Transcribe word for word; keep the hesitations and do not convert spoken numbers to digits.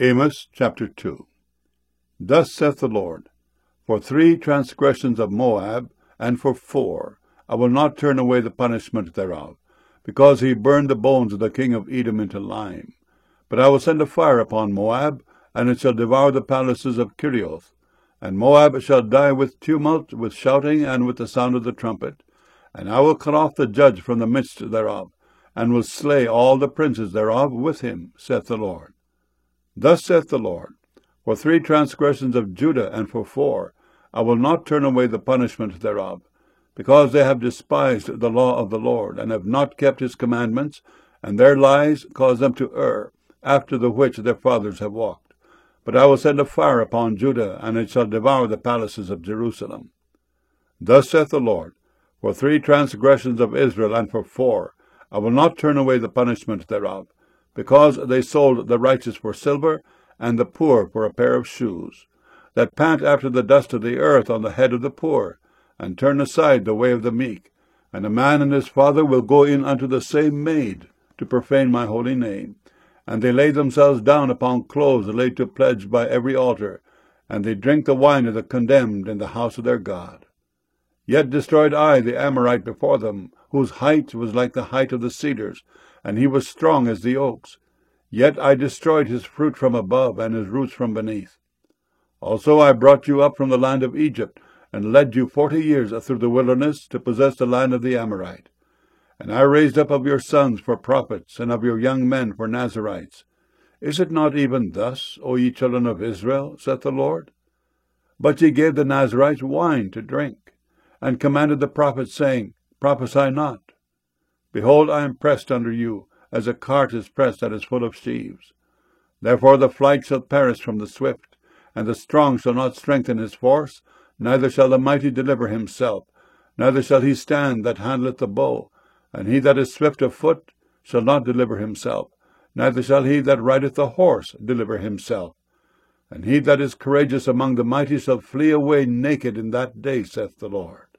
Amos chapter two. Thus saith the Lord, For three transgressions of Moab, and for four, I will not turn away the punishment thereof, because he burned the bones of the king of Edom into lime. But I will send a fire upon Moab, and it shall devour the palaces of Kerioth. And Moab shall die with tumult, with shouting, and with the sound of the trumpet. And I will cut off the judge from the midst thereof, and will slay all the princes thereof with him, saith the Lord. Thus saith the Lord, For three transgressions of Judah, and for four, I will not turn away the punishment thereof, because they have despised the law of the Lord, and have not kept his commandments, and their lies cause them to err, after the which their fathers have walked. But I will send a fire upon Judah, and it shall devour the palaces of Jerusalem. Thus saith the Lord, For three transgressions of Israel, and for four, I will not turn away the punishment thereof, because they sold the righteous for silver, and the poor for a pair of shoes, that pant after the dust of the earth on the head of the poor, and turn aside the way of the meek. And a man and his father will go in unto the same maid, to profane my holy name. And they lay themselves down upon clothes laid to pledge by every altar, and they drink the wine of the condemned in the house of their God. Yet destroyed I the Amorite before them, whose height was like the height of the cedars, and he was strong as the oaks. Yet I destroyed his fruit from above, and his roots from beneath. Also I brought you up from the land of Egypt, and led you forty years through the wilderness, to possess the land of the Amorite. And I raised up of your sons for prophets, and of your young men for Nazirites. Is it not even thus, O ye children of Israel, saith the Lord? But ye gave the Nazirites wine to drink, and commanded the prophets, saying, Prophesy not. Behold, I am pressed under you, as a cart is pressed that is full of sheaves. Therefore the flight shall perish from the swift, and the strong shall not strengthen his force, neither shall the mighty deliver himself, neither shall he stand that handleth the bow, and he that is swift of foot shall not deliver himself, neither shall he that rideth the horse deliver himself. And he that is courageous among the mighty shall flee away naked in that day, saith the Lord.